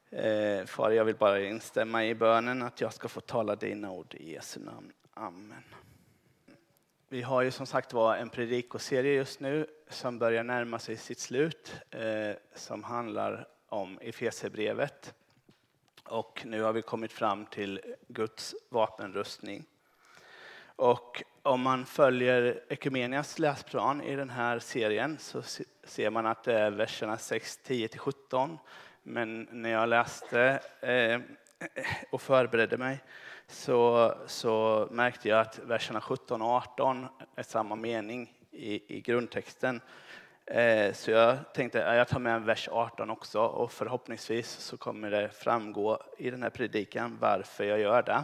Far, jag vill bara instämma i bönen att jag ska få tala dina ord i Jesu namn. Amen. Vi har ju som sagt en predikoserie just nu som börjar närma sig sitt slut. Som handlar om Efesierbrevet. Och nu har vi kommit fram till Guds vapenrustning. Och om man följer Ekumenias läsplan i den här serien så ser man att det är verserna 6-10-17. Men när jag läste och förberedde mig så märkte jag att verserna 17 och 18 är samma mening i grundtexten. Så jag tänkte att jag tar med en vers 18 också, och förhoppningsvis så kommer det framgå i den här predikan varför jag gör det.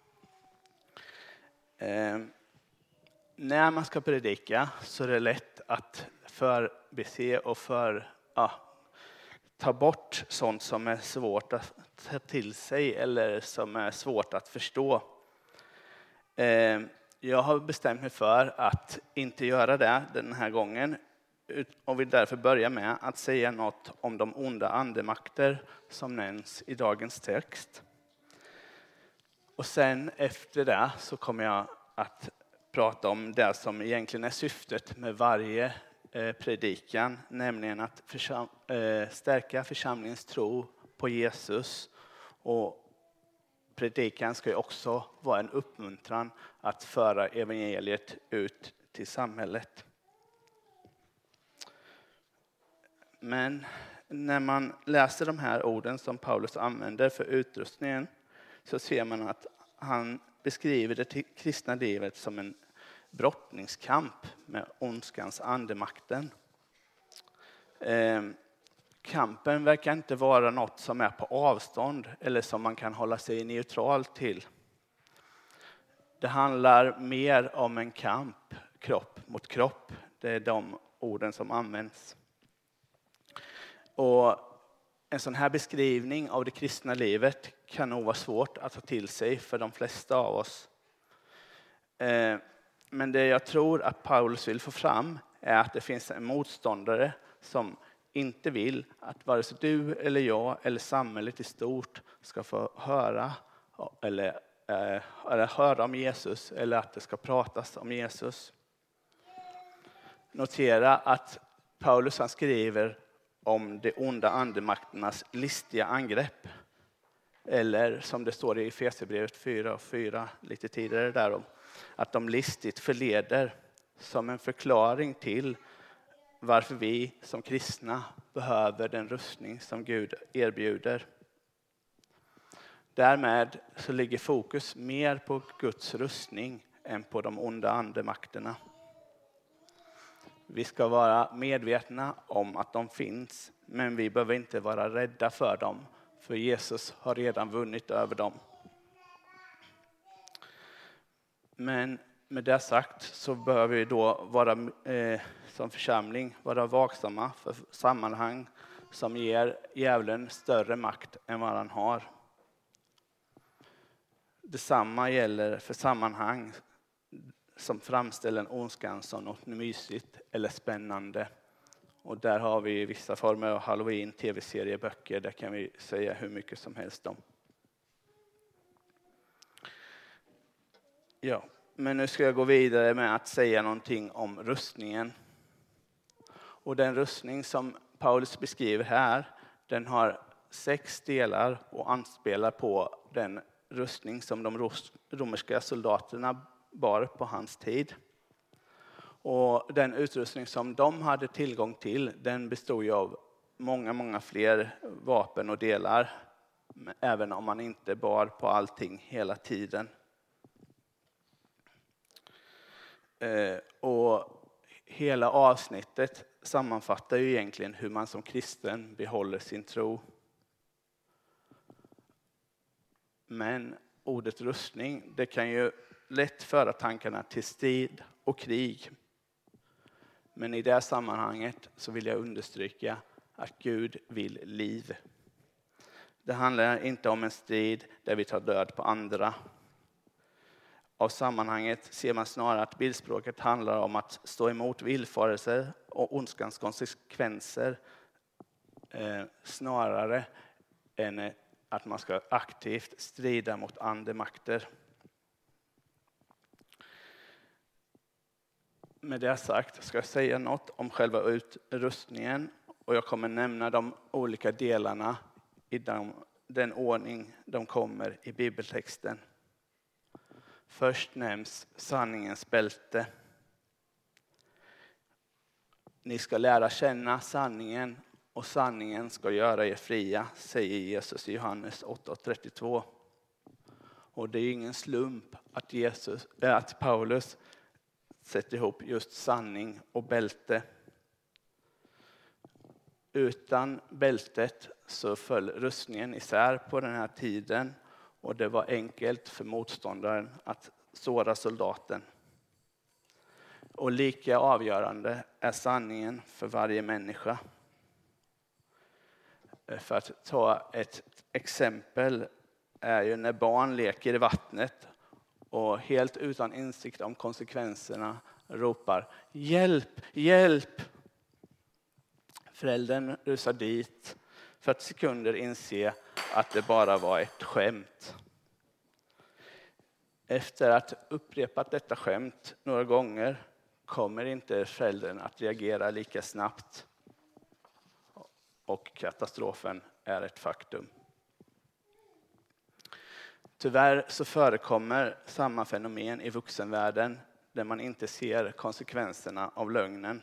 När man ska predika så är det lätt att förbise och ta bort sånt som är svårt att ta till sig eller som är svårt att förstå. Jag har bestämt mig för att inte göra det den här gången och vill därför börja med att säga något om de onda andemakter som nämns i dagens text. Och sen efter det så kommer jag att prata om det som egentligen är syftet med varje predikan, nämligen att stärka församlingens tro på Jesus. Och predikan ska ju också vara en uppmuntran att föra evangeliet ut till samhället. Men när man läser de här orden som Paulus använder för utrustningen så ser man att han beskriver det kristna livet som en brottningskamp med ondskans andemakten. Kampen verkar inte vara något som är på avstånd eller som man kan hålla sig neutral till. Det handlar mer om en kamp, kropp mot kropp. Det är de orden som används. Och en sån här beskrivning av det kristna livet kan nog vara svårt att ta till sig för de flesta av oss. Men det jag tror att Paulus vill få fram är att det finns en motståndare som inte vill att vare sig du eller jag eller samhället i stort ska få höra eller höra om Jesus eller att det ska pratas om Jesus. Notera att Paulus han skriver om de onda andemakternas listiga angrepp. Eller som det står i Efesierbrevet 4:4 lite tidigare därom. Att de listigt förleder som en förklaring till varför vi som kristna behöver den rustning som Gud erbjuder. Därmed så ligger fokus mer på Guds rustning än på de onda andemakterna. Vi ska vara medvetna om att de finns, men vi behöver inte vara rädda för dem, för Jesus har redan vunnit över dem. Men med det sagt så behöver vi då vara som församling vara vaksamma för sammanhang som ger djävulen större makt än vad han har. Detsamma gäller för sammanhang som framställer ondskan som något mysigt eller spännande. Och där har vi vissa former av Halloween, tv-serier, böcker. Där kan vi säga hur mycket som helst om. Ja, men nu ska jag gå vidare med att säga någonting om rustningen. Och den rustning som Paulus beskriver här, den har 6 delar och anspelar på den rustning som de romerska soldaterna bar på hans tid. Och den utrustning som de hade tillgång till, den bestod ju av många fler vapen och delar. Även om man inte bar på allting hela tiden. Och hela avsnittet sammanfattar ju egentligen hur man som kristen behåller sin tro. Men ordet rustning, det kan ju lätt föra tankarna till strid och krig. Men i det här sammanhanget så vill jag understryka att Gud vill liv. Det handlar inte om en strid där vi tar död på andra. Av sammanhanget ser man snarare att bildspråket handlar om att stå emot villfarelser och ondskans konsekvenser snarare än att man ska aktivt strida mot andemakter. Med det sagt ska jag säga något om själva utrustningen, och jag kommer nämna de olika delarna i den ordning de kommer i bibeltexten. Först nämns sanningens bälte. Ni ska lära känna sanningen, och sanningen ska göra er fria, säger Jesus i Johannes 8:32. Och det är ingen slump att Paulus sätter ihop just sanning och bälte. Utan bältet så föll rustningen isär på den här tiden, och det var enkelt för motståndaren att såra soldaten. Och lika avgörande är sanningen för varje människa. För att ta ett exempel är ju när barn leker i vattnet och helt utan insikt om konsekvenserna ropar hjälp, hjälp. Föräldern rusar dit för att sekunder inse att det bara var ett skämt. Efter att upprepat detta skämt några gånger kommer inte föräldern att reagera lika snabbt, och katastrofen är ett faktum. Tyvärr så förekommer samma fenomen i vuxenvärlden där man inte ser konsekvenserna av lögnen.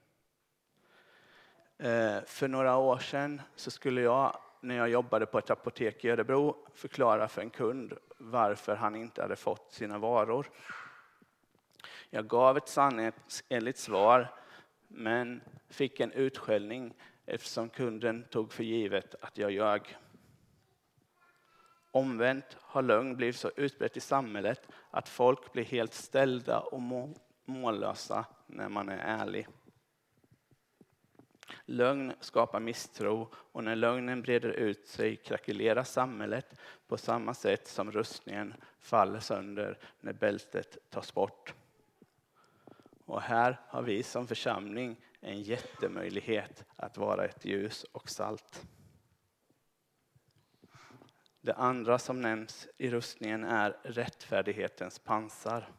För några år sedan så skulle jag, när jag jobbade på ett apotek i Örebro, förklara för en kund varför han inte hade fått sina varor. Jag gav ett sanningsenligt svar, men fick en utskällning eftersom kunden tog för givet att jag ljög. Omvänt har lögn blivit så utbrett i samhället att folk blir helt ställda och mållösa när man är ärlig. Lögn skapar misstro, och när lögnen breder ut sig krackelerar samhället på samma sätt som rustningen faller sönder när bältet tas bort. Och här har vi som församling en jättemöjlighet att vara ett ljus och salt. Det andra som nämns i rustningen är rättfärdighetens pansar.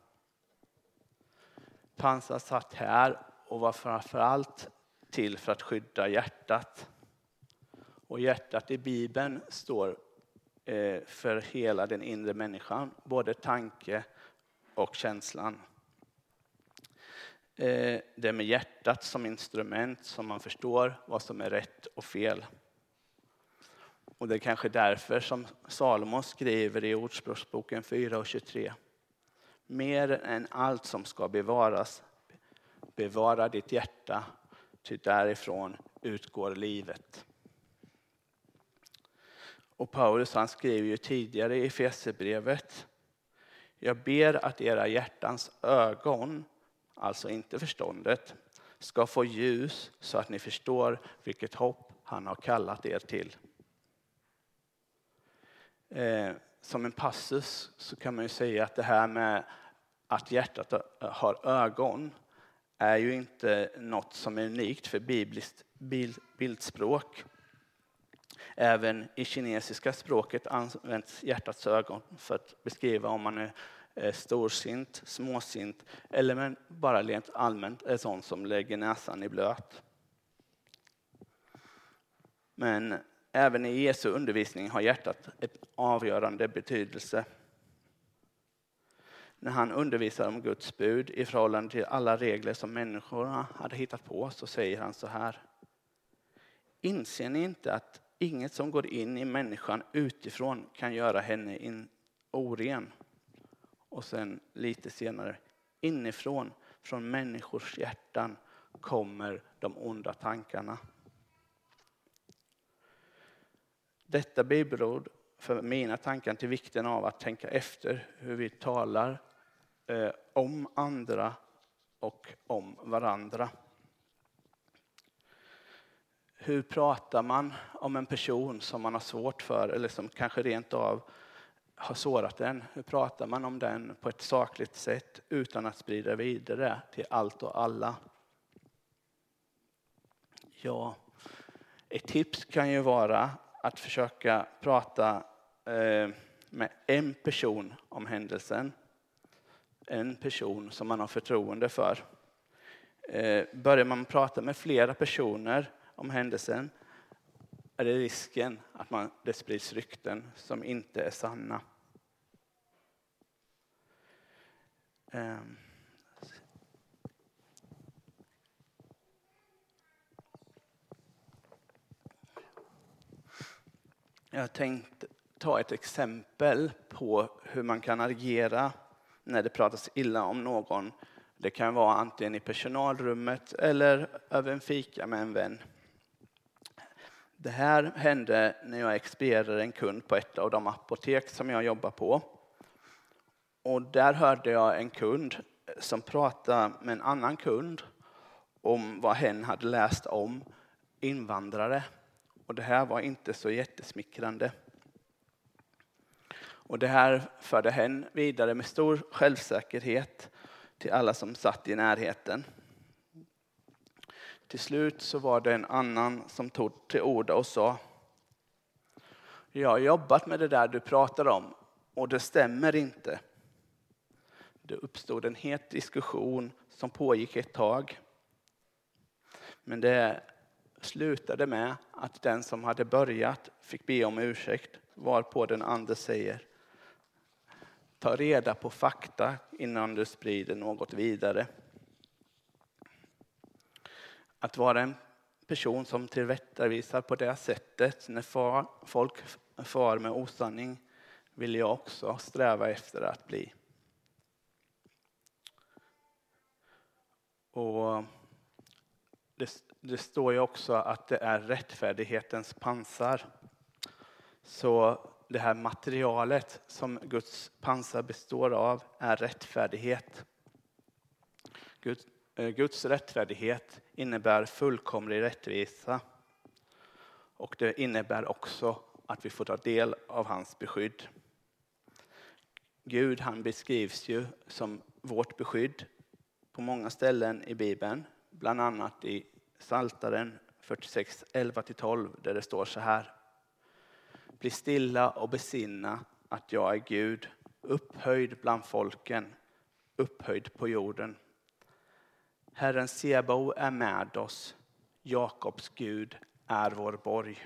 Pansar satt här och var framförallt till för att skydda hjärtat. Och hjärtat i Bibeln står för hela den inre människan, både tanke och känslan. Det är med hjärtat som instrument som man förstår vad som är rätt och fel. Och det är kanske därför som Salomo skriver i Ordspråksboken 4:23. Mer än allt som ska bevaras, bevara ditt hjärta, ty därifrån utgår livet. Och Paulus, han skriver ju tidigare i Efesierbrevet: jag ber att era hjärtans ögon, alltså inte förståndet, ska få ljus så att ni förstår vilket hopp han har kallat er till. Som en passus så kan man ju säga att det här med att hjärtat har ögon är ju inte något som är unikt för bibliskt bildspråk. Även i kinesiska språket används hjärtats ögon för att beskriva om man är storsint, småsint eller bara rent allmänt är sån som lägger näsan i blöt. Men även i Jesu undervisning har hjärtat ett avgörande betydelse. När han undervisar om Guds bud i förhållande till alla regler som människorna hade hittat på, så säger han så här: inser ni inte att inget som går in i människan utifrån kan göra henne oren? Och sen lite senare: inifrån, från människors hjärtan, kommer de onda tankarna. Detta bibelord för mina tankar till vikten av att tänka efter hur vi talar om andra och om varandra. Hur pratar man om en person som man har svårt för eller som kanske rent av har sårat den? Hur pratar man om den på ett sakligt sätt utan att sprida vidare till allt och alla? Ja, ett tips kan ju vara att försöka prata med en person om händelsen. En person som man har förtroende för. Börjar man prata med flera personer om händelsen är det risken att det sprids rykten som inte är sanna. Jag tänkte ta ett exempel på hur man kan agera när det pratas illa om någon. Det kan vara antingen i personalrummet eller över en fika med en vän. Det här hände när jag expedierade en kund på ett av de apotek som jag jobbar på. Och där hörde jag en kund som pratade med en annan kund om vad hen hade läst om invandrare. Och det här var inte så jättesmickrande. Och det här förde hen vidare med stor självsäkerhet till alla som satt i närheten. Till slut så var det en annan som tog till orda och sa: jag har jobbat med det där du pratar om och det stämmer inte. Det uppstod en het diskussion som pågick ett tag. Men det slutade med att den som hade börjat fick be om ursäkt, varpå den andra säger: ta reda på fakta innan du sprider något vidare. Att vara en person som tillrättavisar på det sättet när folk far med osanning vill jag också sträva efter att bli. Och det står ju också att det är rättfärdighetens pansar. Så det här materialet som Guds pansar består av är rättfärdighet. Guds rättfärdighet innebär fullkomlig rättvisa. Och det innebär också att vi får ta del av hans beskydd. Gud, han beskrivs ju som vårt beskydd på många ställen i Bibeln. Bland annat i Psaltaren 46, 11-12 där det står så här: bli stilla och besinna att jag är Gud, upphöjd bland folken, upphöjd på jorden. Herren Sebao är med oss, Jakobs Gud är vår borg.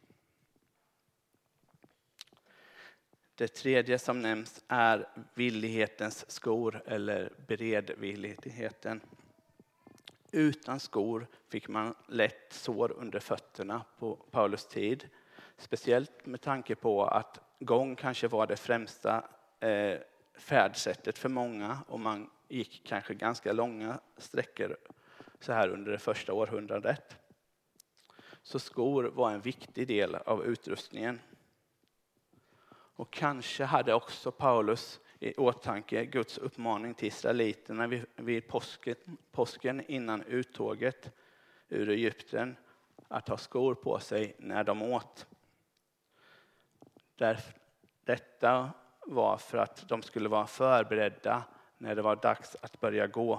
Det tredje som nämns är villighetens skor eller beredvilligheten. Utan skor fick man lätt sår under fötterna på Paulus tid. Speciellt med tanke på att gång kanske var det främsta färdsättet för många. Och man gick kanske ganska långa sträckor så här under det första århundradet. Så skor var en viktig del av utrustningen. Och kanske hade också Paulus i åtanke Guds uppmaning till israeliterna vid påsken innan uttåget ur Egypten att ha skor på sig när de åt. Detta var för att de skulle vara förberedda när det var dags att börja gå.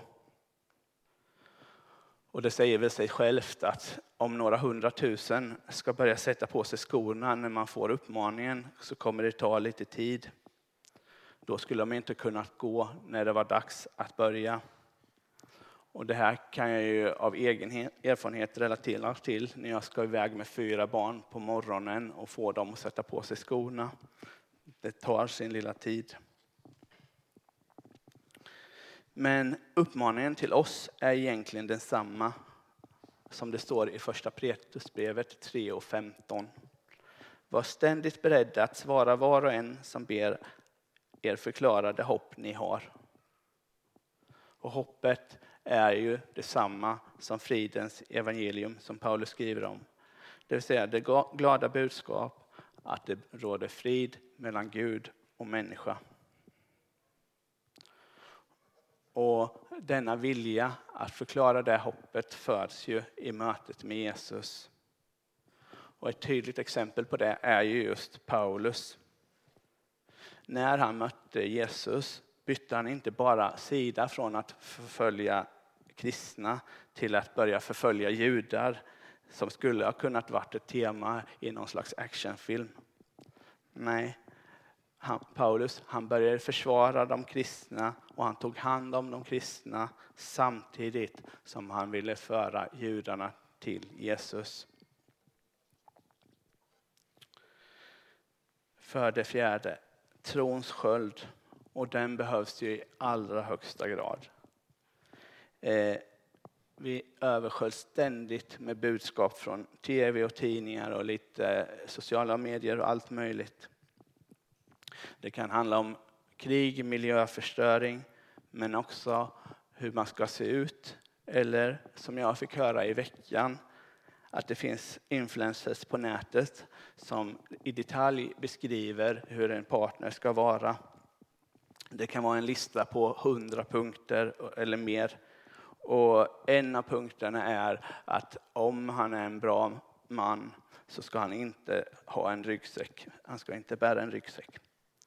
Och det säger väl sig självt att om några 100 000 ska börja sätta på sig skorna när man får uppmaningen så kommer det ta lite tid. Då skulle de inte kunnat gå när det var dags att börja. Och det här kan jag ju av egen erfarenhet relatera till när jag ska iväg med 4 barn på morgonen och få dem att sätta på sig skorna. Det tar sin lilla tid. Men uppmaningen till oss är egentligen densamma som det står i första Petrusbrevet 3:15. Var ständigt beredda att svara var och en som ber er förklara det hopp ni har. Och hoppet är ju detsamma som fridens evangelium som Paulus skriver om. Det vill säga det glada budskap att det råder frid mellan Gud och människa. Och denna vilja att förklara det hoppet föds ju i mötet med Jesus. Och ett tydligt exempel på det är ju just Paulus. När han mötte Jesus bytte han inte bara sida från att förfölja kristna till att börja förfölja judar. som skulle ha kunnat varit ett tema i någon slags actionfilm. Nej, Paulus började försvara de kristna och han tog hand om de kristna samtidigt som han ville föra judarna till Jesus. För det fjärde, trons sköld, och den behövs ju i allra högsta grad. Vi översköljs ständigt med budskap från tv och tidningar och lite sociala medier och allt möjligt. Det kan handla om krig, miljöförstöring, men också hur man ska se ut. Eller som jag fick höra i veckan, att det finns influencers på nätet som i detalj beskriver hur en partner ska vara. Det kan vara en lista på 100 punkter eller mer. Och en av punkterna är att om han är en bra man så ska han inte ha en ryggsäck. Han ska inte bära en ryggsäck.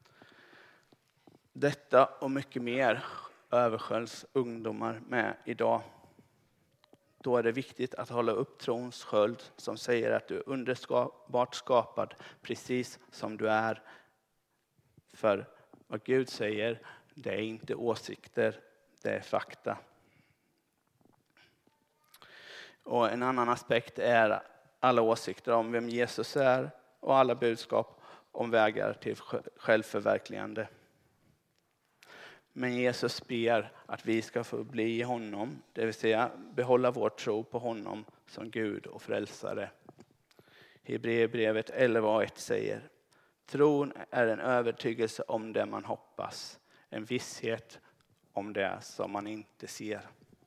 Detta och mycket mer översköljs ungdomar med idag. Då är det viktigt att hålla upp trons sköld som säger att du är underbart skapad precis som du är. För vad Gud säger, det är inte åsikter, det är fakta. Och en annan aspekt är alla åsikter om vem Jesus är och alla budskap om vägar till självförverkligande. Men Jesus ber att vi ska få bli i honom, det vill säga behålla vår tro på honom som Gud och frälsare. Hebreerbrevet 11:1 säger: tron är en övertygelse om det man hoppas, en visshet om det som man inte ser.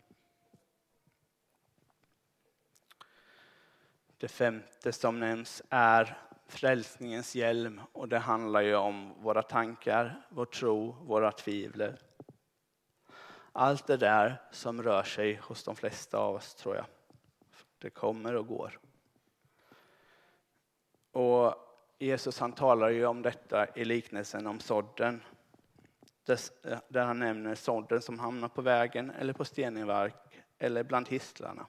Det femte som nämns är frälsningens hjälm, och det handlar ju om våra tankar, vår tro, våra tvivel. Allt det där som rör sig hos de flesta av oss, tror jag. Det kommer och går. Och Jesus han talar ju om detta i liknelsen om sådden. Där han nämner sådden som hamnar på vägen eller på stenig mark eller bland histlarna.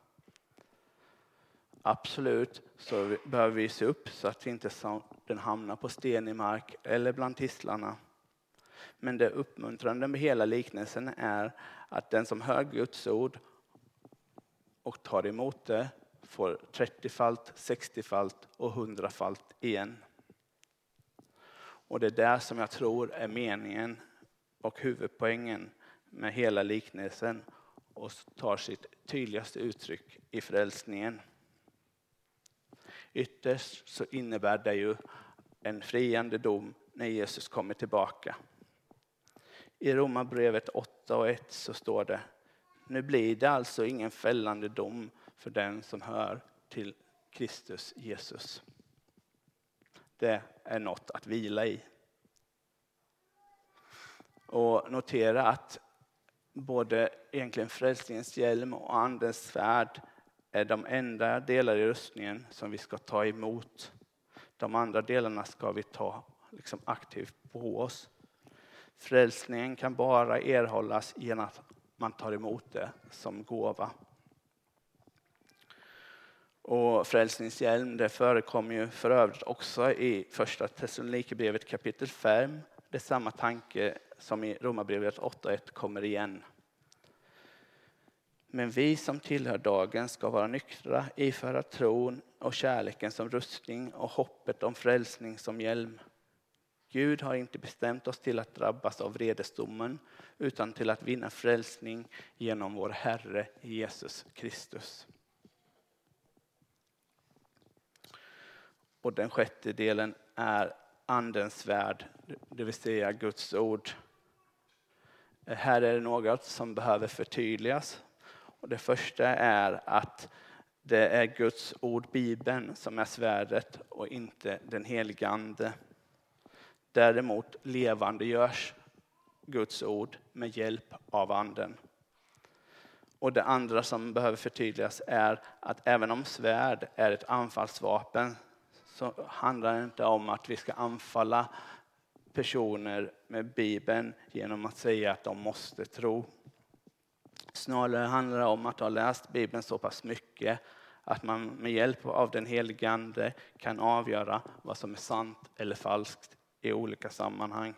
Absolut så behöver vi se upp så att inte den hamnar på stenig mark eller bland histlarna. Men det uppmuntrande med hela liknelsen är att den som hör Guds ord och tar emot det får 30-falt, 60-falt och 100-falt igen. Och det är där som jag tror är meningen och huvudpoängen med hela liknelsen och tar sitt tydligaste uttryck i frälsningen. Ytterst så innebär det ju en friande dom när Jesus kommer tillbaka. I Romarbrevet 8:1 så står det: nu blir det alltså ingen fällande dom för den som hör till Kristus Jesus. Det är något att vila i. Och notera att både egentligen frälsningens hjälm och andens svärd är de enda delar i rustningen som vi ska ta emot. De andra delarna ska vi ta aktivt på oss. Frälsningen kan bara erhållas genom att man tar emot det som gåva. Och frälsningshjälm, det förekommer ju för övrigt också i första Thessalonikerbrevet kapitel 5. Det är samma tanke som i Romarbrevet 8:1 kommer igen. Men vi som tillhör dagen ska vara nyktra, iföra tron och kärleken som rustning och hoppet om frälsning som hjälm. Gud har inte bestämt oss till att drabbas av vredesdomen utan till att vinna frälsning genom vår Herre Jesus Kristus. Och den sjätte delen är andens svärd, det vill säga Guds ord. Här är det något som behöver förtydligas. Och det första är att det är Guds ord, Bibeln, som är svärdet och inte den helige ande. Däremot levande görs Guds ord med hjälp av anden. Och det andra som behöver förtydligas är att även om svärd är ett anfallsvapen så handlar det inte om att vi ska anfalla personer med Bibeln genom att säga att de måste tro. Snarare handlar det om att ha läst Bibeln så pass mycket Att man med hjälp av den helige Ande kan avgöra vad som är sant eller falskt i olika sammanhang.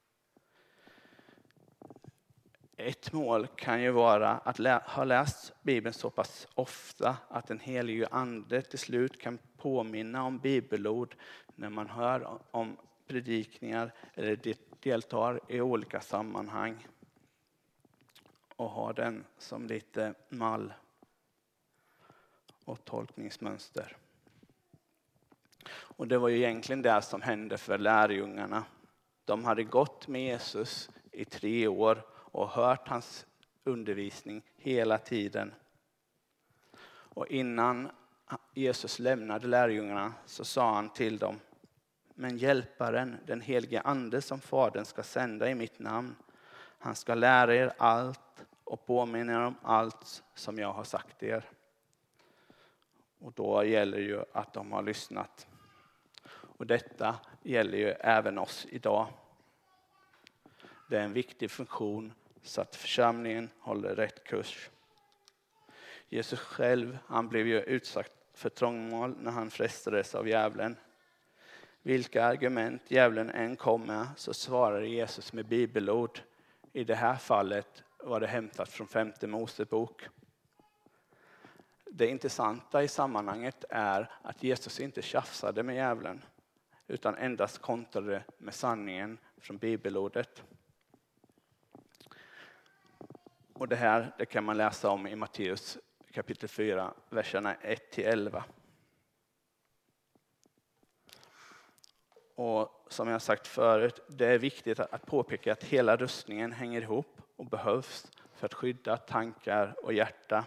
Ett mål kan ju vara att ha läst Bibeln så pass ofta att den helige Ande till slut kan påminna om bibelord när man hör om predikningar eller deltar i olika sammanhang. Och ha den som lite mall och tolkningsmönster. Och det var ju egentligen det som hände för lärjungarna. De hade gått med Jesus i 3 år och hört hans undervisning hela tiden. Och innan Jesus lämnade lärjungarna så sa han till dem: men hjälparen, den helige Ande som Fadern ska sända i mitt namn, han ska lära er allt och påminna er om allt som jag har sagt er. Och då gäller ju att de har lyssnat. Och detta gäller ju även oss idag. Det är en viktig funktion så att församlingen håller rätt kurs. Jesus själv, han blev ju utsatt för trångmål när han frestades av djävulen. Vilka argument djävulen än kom med så svarade Jesus med bibelord. I det här fallet var det hämtat från 5:e Mosebok. Det intressanta i sammanhanget är att Jesus inte tjafsade med djävulen utan endast kontrade med sanningen från bibelordet. Och det kan man läsa om i Matteus kapitel 4, verserna 1-11. Och som jag sagt förut, det är viktigt att påpeka att hela rustningen hänger ihop och behövs för att skydda tankar och hjärta.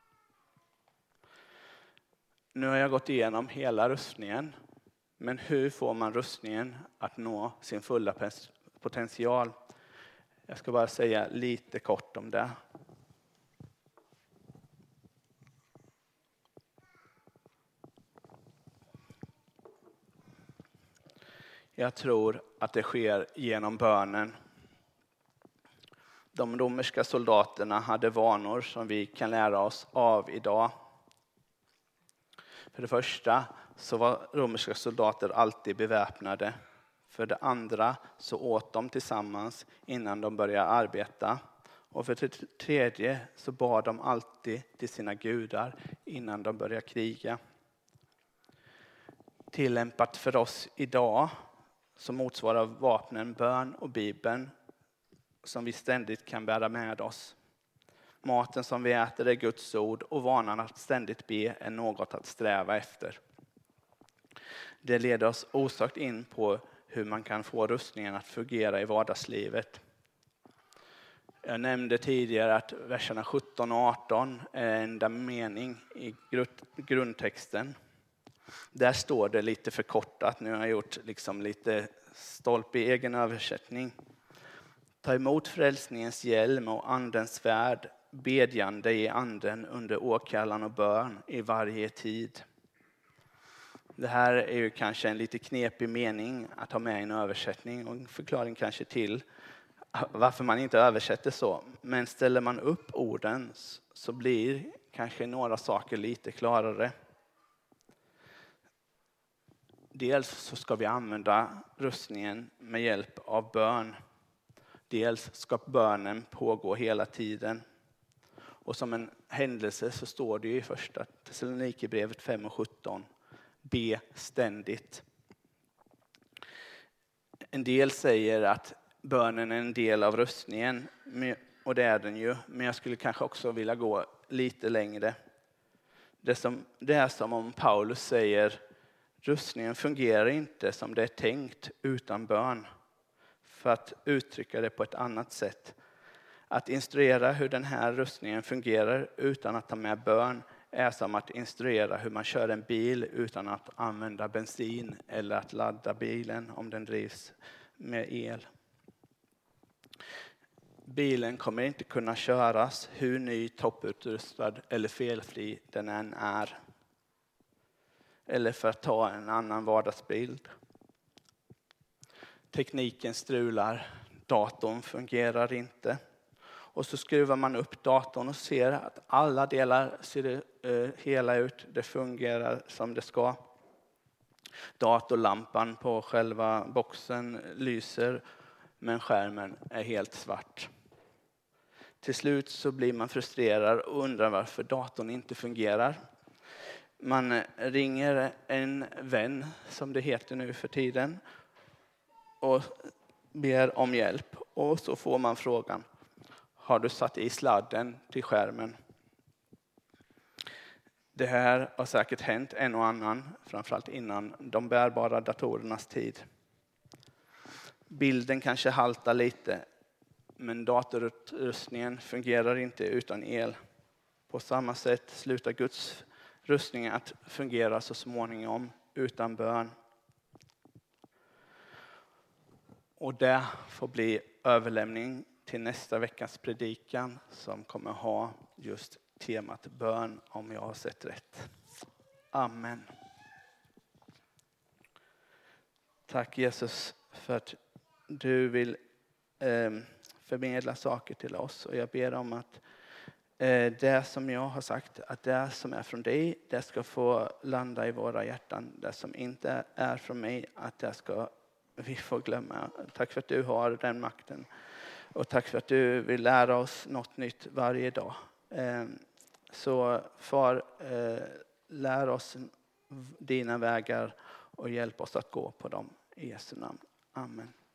Nu har jag gått igenom hela rustningen, men hur får man rustningen att nå sin fulla potential? Jag ska bara säga lite kort om det. Jag tror att det sker genom bönen. De romerska soldaterna hade vanor som vi kan lära oss av idag. För det första så var romerska soldater alltid beväpnade. För det andra så åt de tillsammans innan de började arbeta. Och för det tredje så bad de alltid till sina gudar innan de började kriga. Tillämpat för oss idag så motsvarar vapnen bön och Bibeln som vi ständigt kan bära med oss. Maten som vi äter är Guds ord och vanan att ständigt be är något att sträva efter. Det leder oss osökt in på hur man kan få rustningen att fungera i vardagslivet. Jag nämnde tidigare att verserna 17 och 18 är enda mening i grundtexten. Där står det lite förkortat. Nu har jag gjort lite stolpe i egen översättning. Ta emot frälsningens hjälm och andens svärd, bedjande i anden under åkallan och bön i varje tid. Det här är ju kanske en lite knepig mening att ha med i en översättning och en förklaring kanske till varför man inte översätter så. Men ställer man upp orden så blir kanske några saker lite klarare. Dels så ska vi använda rustningen med hjälp av bön. Dels ska bönen pågå hela tiden. Och som en händelse så står det i första Thessalonikerbrevet 5:17. Be ständigt. En del säger att bönen är en del av rustningen. Och det är den ju. Men jag skulle kanske också vilja gå lite längre. Det är som om Paulus säger: rustningen fungerar inte som det är tänkt utan bön. För att uttrycka det på ett annat sätt. Att instruera hur den här rustningen fungerar utan att ta med bön är som att instruera hur man kör en bil utan att använda bensin eller att ladda bilen om den drivs med el. Bilen kommer inte kunna köras hur ny, topputrustad eller felfri den än är. Eller för att ta en annan vardagsbild. Tekniken strular, datorn fungerar inte. Och så skruvar man upp datorn och ser att alla delar ser hela ut. Det fungerar som det ska. Datorlampan på själva boxen lyser, men skärmen är helt svart. Till slut så blir man frustrerad och undrar varför datorn inte fungerar. Man ringer en vän, som det heter nu för tiden, och ber om hjälp. Och så får man frågan: har du satt i sladden till skärmen? Det här har säkert hänt en och annan, framförallt innan de bärbara datorernas tid. Bilden kanske haltar lite, men datorutrustningen fungerar inte utan el. På samma sätt slutar Guds rustning att fungera så småningom utan bön. Och det får bli överlämning till nästa veckas predikan som kommer ha just temat bön, om jag har sett rätt. Amen. Tack Jesus för att du vill förmedla saker till oss. Och jag ber om att det som jag har sagt, att det som är från dig, det ska få landa i våra hjärtan. Det som inte är från mig, att det ska vi får glömma. Tack för att du har den makten. Och tack för att du vill lära oss något nytt varje dag. Så far, lär oss dina vägar och hjälp oss att gå på dem. I Jesu namn. Amen.